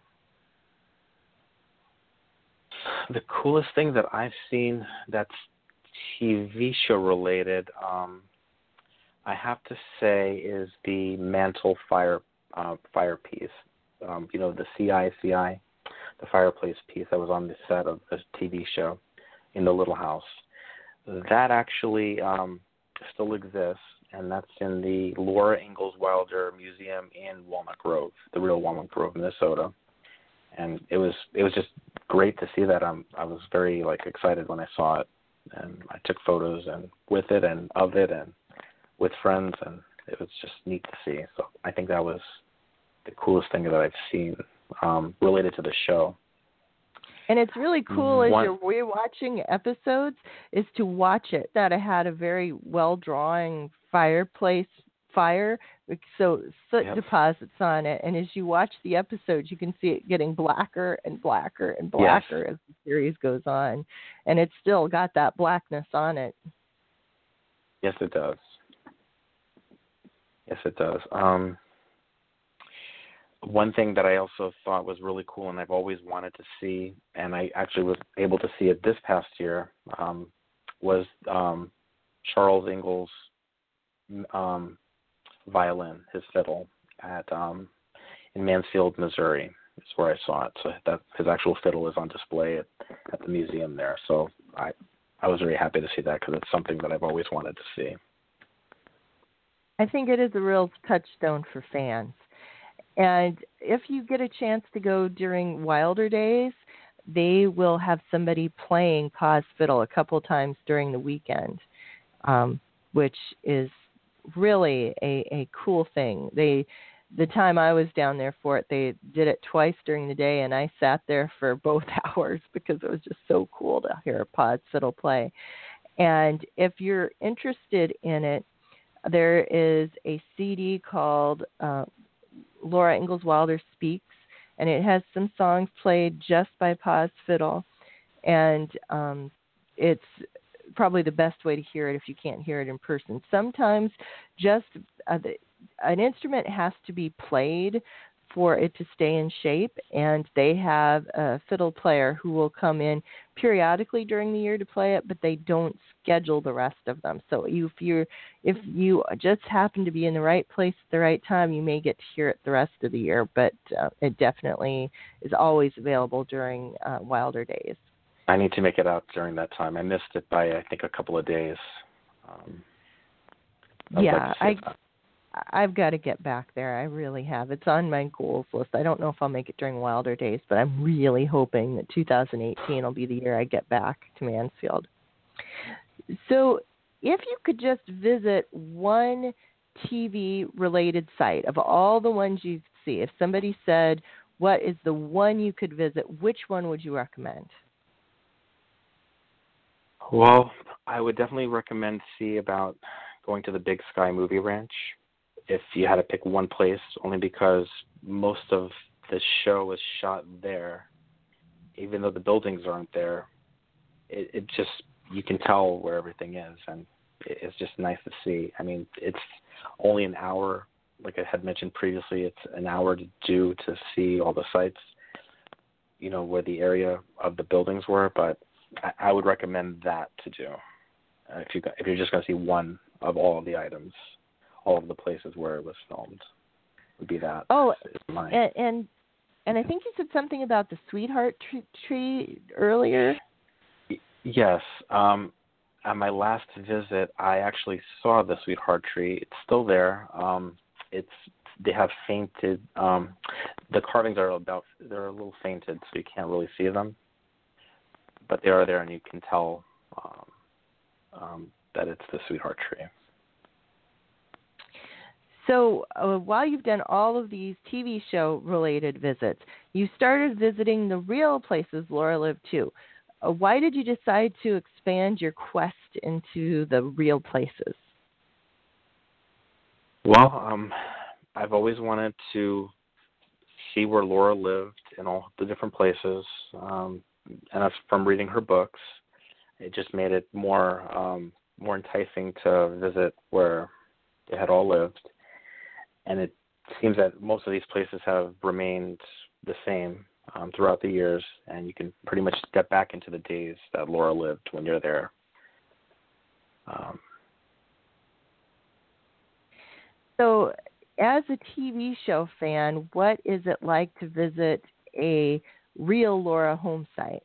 The coolest thing that I've seen that's T V show related, um, I have to say, is the mantle fire uh, fire piece. Um, you know, the C I C I, the fireplace piece that was on the set of this T V show in the Little House. That actually um, still exists, and that's in the Laura Ingalls Wilder Museum in Walnut Grove, the real Walnut Grove, Minnesota. And it was it was just great to see that. I'm I was very like excited when I saw it, and I took photos and with it and of it and with friends, and it was just neat to see. So I think that was the coolest thing that I've seen um, related to the show. And it's really cool as One, you're rewatching episodes is to watch it. That it had a very well-drawing fireplace fire, so soot yep. deposits on it. And as you watch the episodes, you can see it getting blacker and blacker and blacker Yes. as the series goes on. And it's still got that blackness on it. Yes, it does. Yes, it does. Um, one thing that I also thought was really cool, and I've always wanted to see, and I actually was able to see it this past year, um, was um, Charles Ingalls' um, violin, his fiddle, at um, in Mansfield, Missouri. Is where I saw it. So that his actual fiddle is on display at, at the museum there. So I I was very happy to see that because it's something that I've always wanted to see. I think it is a real touchstone for fans. And if you get a chance to go during Wilder Days, they will have somebody playing Pa's fiddle a couple times during the weekend, um, which is really a, a cool thing. They, the time I was down there for it, they did it twice during the day, and I sat there for both hours because it was just so cool to hear Pa's fiddle play. And if you're interested in it, there is a C D called uh, Laura Ingalls Wilder Speaks, and it has some songs played just by Pa's fiddle, and um, it's probably the best way to hear it if you can't hear it in person. Sometimes just uh, the, an instrument has to be played for it to stay in shape, and they have a fiddle player who will come in periodically during the year to play it, but they don't schedule the rest of them. So you, if you if you just happen to be in the right place at the right time, you may get to hear it the rest of the year, but uh, it definitely is always available during uh, Wilder Days. I need to make it out during that time. I missed it by, I think, a couple of days. Um, yeah, I... I've got to get back there. I really have. It's on my goals list. I don't know if I'll make it during Wilder Days, but I'm really hoping that two thousand eighteen will be the year I get back to Mansfield. So if you could just visit one T V-related site of all the ones you see, if somebody said, what is the one you could visit, which one would you recommend? Well, I would definitely recommend see about going to the Big Sky Movie Ranch. If you had to pick one place, only because most of the show was shot there, even though the buildings aren't there, it, it just, you can tell where everything is, and it's just nice to see. I mean, it's only an hour, like I had mentioned previously, it's an hour to do to see all the sites, you know, where the area of the buildings were, but I, I would recommend that to do uh, if, you, if you're just going to see one of all of the items. All of the places where it was filmed would be that. Oh, and, and and I think you said something about the Sweetheart tree, tree earlier. Yes. Um, at my last visit, I actually saw the Sweetheart tree. It's still there. Um, it's they have fainted. Um, the carvings are about they're a little fainted, so you can't really see them, but they are there, and you can tell um, um, that it's the Sweetheart tree. So uh, while you've done all of these T V show related visits, you started visiting the real places Laura lived too. Uh, why did you decide to expand your quest into the real places? Well, um, I've always wanted to see where Laura lived in all the different places, um, and that's from reading her books. It just made it more um, more enticing to visit where they had all lived. And it seems that most of these places have remained the same um, throughout the years, and you can pretty much step back into the days that Laura lived when you're there. Um, so, as a T V show fan, what is it like to visit a real Laura home site?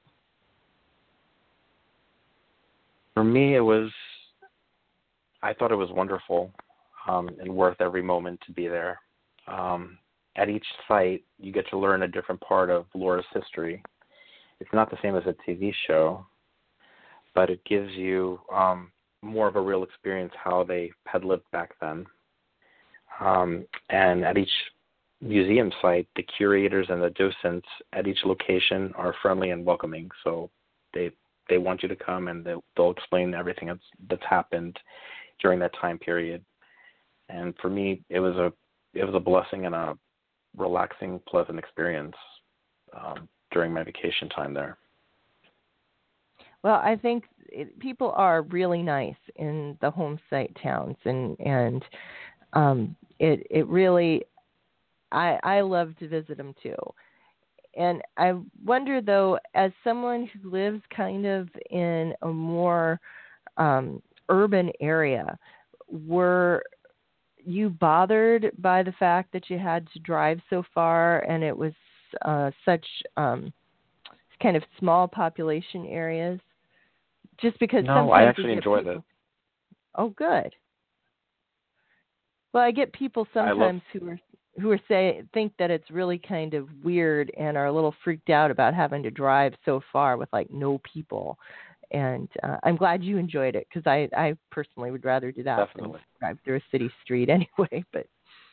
For me, it was, I thought it was wonderful. Um, and worth every moment to be there. Um, at each site, you get to learn a different part of Laura's history. It's not the same as a T V show, but it gives you um, more of a real experience how they had lived back then. Um, and at each museum site, the curators and the docents at each location are friendly and welcoming. So they they want you to come, and they'll, they'll explain everything that's, that's happened during that time period. And for me, it was a it was a blessing and a relaxing, pleasant experience um, during my vacation time there. Well, I think it, people are really nice in the home site towns, and and um, it it really I I love to visit them too. And I wonder though, as someone who lives kind of in a more um, urban area, were you bothered by the fact that you had to drive so far and it was uh, such um, kind of small population areas? Just because no, sometimes I actually you get enjoyed people... it. Oh, good. Well, I get people sometimes love... who are who are say think that it's really kind of weird and are a little freaked out about having to drive so far with like no people. And uh, I'm glad you enjoyed it, because I, I personally would rather do that Definitely. than drive through a city street anyway. But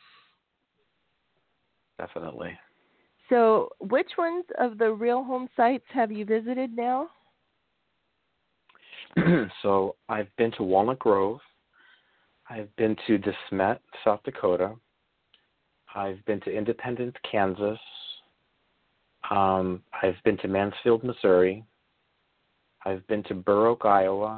Definitely. so, which ones of the real home sites have you visited now? So I've been to Walnut Grove. I've been to De Smet, South Dakota. I've been to Independence, Kansas. Um, I've been to Mansfield, Missouri. I've been to Burr Oak, Iowa.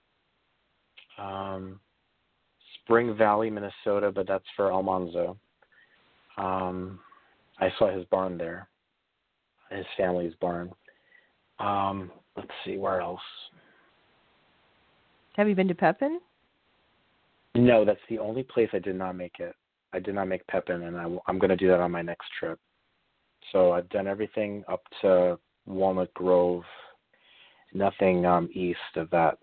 Um, Spring Valley, Minnesota, but that's for Almanzo. Um, I saw his barn there, his family's barn. Um, let's see, where else? Have you been to Pepin? No, that's the only place I did not make it. I did not make Pepin, and I, I'm going to do that on my next trip. So I've done everything up to Walnut Grove, nothing um, east of that.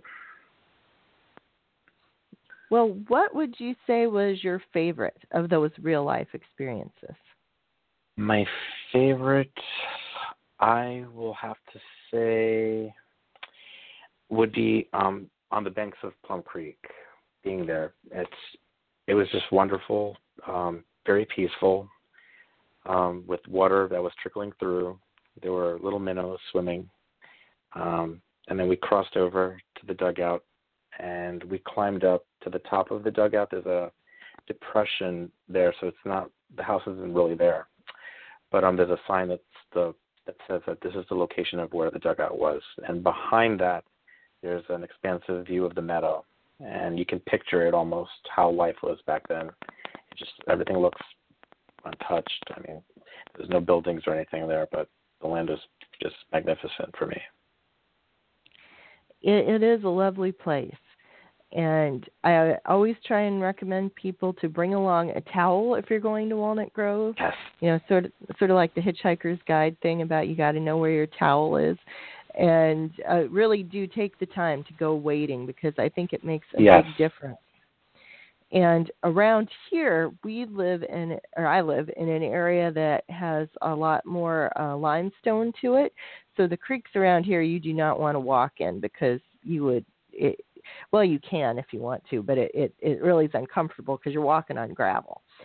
Well, what would you say was your favorite of those real-life experiences? My favorite, I will have to say, would be um, on the banks of Plum Creek. Being there, it's it was just wonderful, um, very peaceful, um, with water that was trickling through. There were little minnows swimming, um, and then we crossed over to the dugout, and we climbed up to the top of the dugout. There's a depression there, so it's not the house isn't really there, but um, there's a sign that's the that says that this is the location of where the dugout was, and behind that, there's an expansive view of the meadow. And you can picture it almost how life was back then. It just everything looks untouched. I mean, there's no buildings or anything there, but the land is just magnificent for me. It, it is a lovely place, and I always try and recommend people to bring along a towel if you're going to Walnut Grove. Yes. You know, sort of sort of like the Hitchhiker's Guide thing about you got to know where your towel is. And uh, really do take the time to go wading, because I think it makes a yes. big difference. And around here, we live in, or I live in an area that has a lot more uh, limestone to it. So the creeks around here, you do not want to walk in, because you would, it, well, you can if you want to, but it, it, it really is uncomfortable because you're walking on gravel.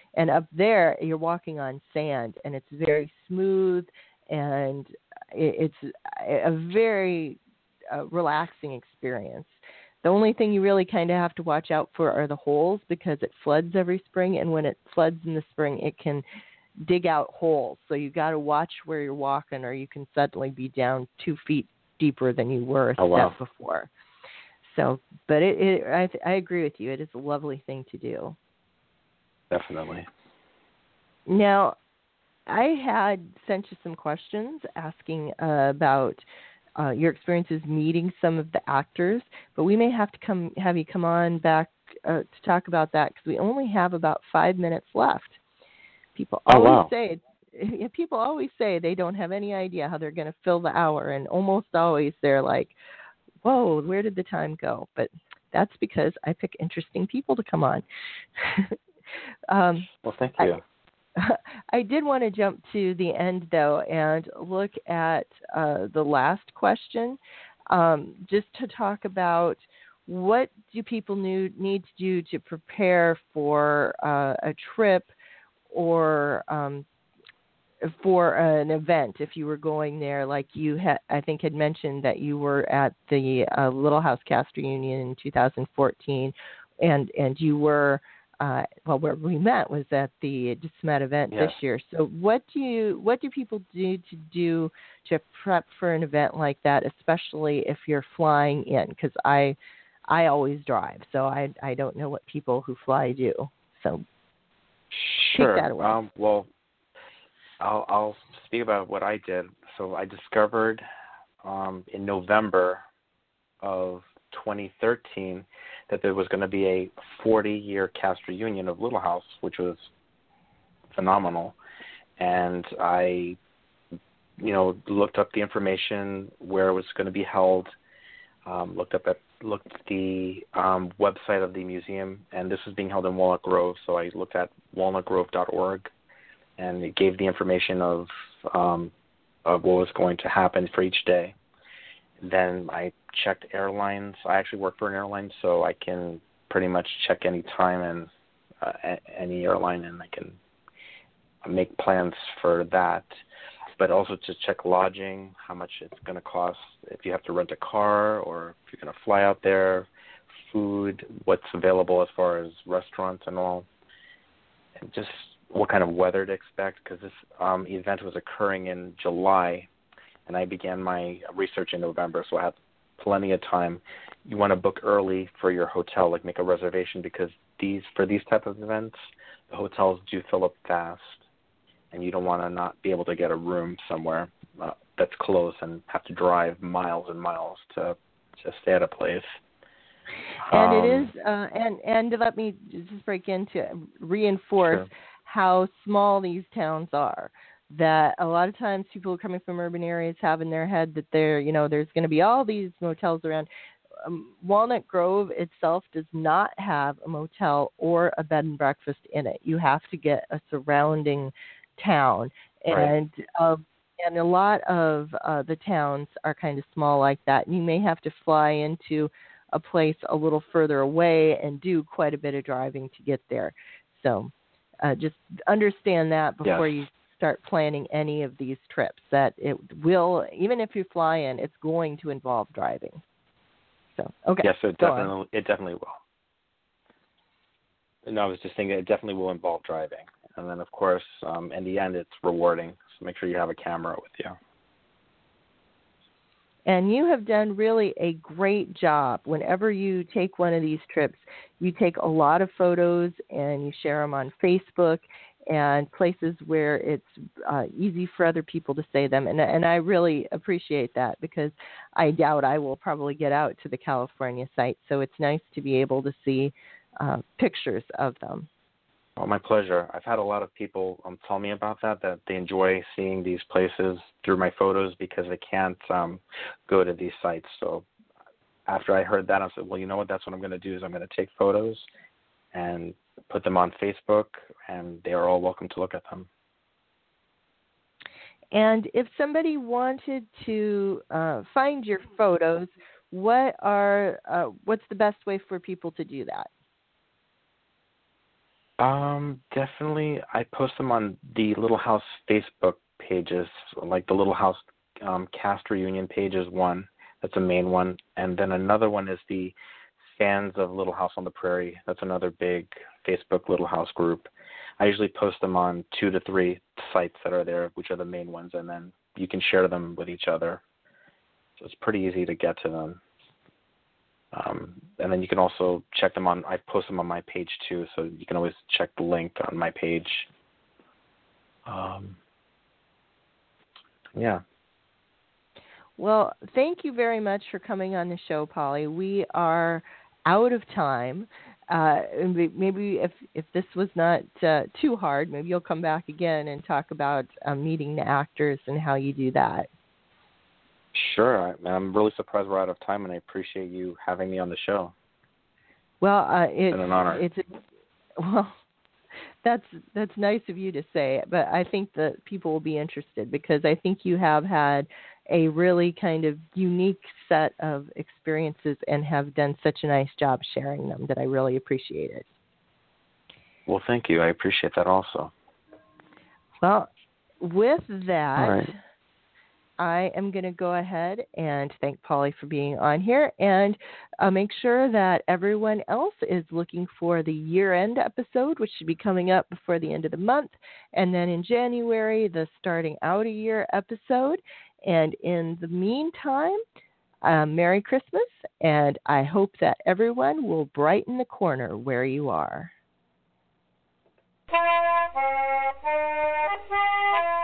And up there, you're walking on sand, and it's very smooth, and it, it's a very uh, relaxing experience. The only thing you really kind of have to watch out for are the holes, because it floods every spring, and when it floods in the spring, it can dig out holes. So you got to watch where you're walking, or you can suddenly be down two feet deeper than you were a Oh, step wow. before. So, but it, it I, I agree with you. It is a lovely thing to do. Definitely. Now, I had sent you some questions asking uh, about uh, your experiences meeting some of the actors, but we may have to come have you come on back uh, to talk about that, because we only have about five minutes left. People Oh, always wow. say, people always say they don't have any idea how they're going to fill the hour, and almost always they're like, "Whoa, where did the time go?" But that's because I pick interesting people to come on. um, Well, thank you. I, I did want to jump to the end, though, and look at uh, the last question, um, just to talk about what do people need, need to do to prepare for uh, a trip or um, for an event if you were going there. Like you had, I think, had mentioned that you were at the uh, Little House Cast Reunion in two thousand fourteen, and, and you were Uh, well, where we met was at the DeSmet event Yes. this year. So, what do you, what do people do to do to prep for an event like that, especially if you're flying in? Because I, I always drive, so I, I don't know what people who fly do. So, Sure. take that away. Um, well, I'll, I'll speak about what I did. So, I discovered um, in November of twenty thirteen that there was going to be a forty-year cast reunion of Little House, which was phenomenal. And I, you know, looked up the information where it was going to be held, um, looked up at looked at the um, website of the museum, and this was being held in Walnut Grove. So I looked at walnut grove dot org, and it gave the information of um, of what was going to happen for each day. Then I checked airlines. I actually work for an airline, so I can pretty much check any time and uh, a- any airline, and I can make plans for that. But also to check lodging, how much it's going to cost, if you have to rent a car or if you're going to fly out there, food, what's available as far as restaurants and all, and just what kind of weather to expect, because this um, event was occurring in July, and I began my research in November, so I had plenty of time. You want to book early for your hotel, like make a reservation, because these for these type of events, the hotels do fill up fast, and you don't want to not be able to get a room somewhere uh, that's close and have to drive miles and miles to to stay at a place. And um, it is, uh, and and let me just break in to reinforce Sure. how small these towns are. That a lot of times people coming from urban areas have in their head that there, you know, there's going to be all these motels around. Um, Walnut Grove itself does not have a motel or a bed and breakfast in it. You have to get a surrounding town, Right. and uh, and a lot of uh, the towns are kind of small like that. And you may have to fly into a place a little further away and do quite a bit of driving to get there. So uh, just understand that before Yes. you start planning any of these trips, that it will, even if you fly in, it's going to involve driving. So, okay. Yes, it go definitely on. it definitely will. No, I was just thinking it definitely will involve driving. And then, of course, um, in the end, it's rewarding. So make sure you have a camera with you. And you have done really a great job. Whenever you take one of these trips, you take a lot of photos and you share them on Facebook and places where it's uh, easy for other people to say them. And, and I really appreciate that, because I doubt I will probably get out to the California site. So it's nice to be able to see uh, pictures of them. Well, my pleasure. I've had a lot of people um, tell me about that, that they enjoy seeing these places through my photos because they can't um, go to these sites. So after I heard that, I said, well, you know what, that's what I'm going to do is I'm going to take photos and put them on Facebook, and they are all welcome to look at them. And if somebody wanted to uh, find your photos, what are uh, what's the best way for people to do that? Um, definitely. I post them on the Little House Facebook pages, like the Little House um, cast reunion page is one. That's a main one, and then another one is the fans of Little House on the Prairie. That's another big Facebook Little House group. I usually post them on two to three sites that are there, which are the main ones, and then you can share them with each other. So it's pretty easy to get to them. Um, and then you can also check them on, I post them on my page too, so you can always check the link on my page. Um, yeah. Well, thank you very much for coming on the show, Polly. We are out of time. Uh, maybe if, if this was not uh, too hard, maybe you'll come back again and talk about uh, meeting the actors and how you do that. Sure. I, I'm really surprised we're out of time, and I appreciate you having me on the show. Well, uh, it, it's been an honor. It's well, that's that's nice of you to say, but I think that people will be interested because I think you have had a really kind of unique set of experiences and have done such a nice job sharing them that I really appreciate it. Well, thank you. I appreciate that also. Well, with that, all right. I am going to go ahead and thank Polly for being on here and uh, make sure that everyone else is looking for the year-end episode, which should be coming up before the end of the month. And then in January, the starting out a year episode. And in the meantime, uh, Merry Christmas. And I hope that everyone will brighten the corner where you are.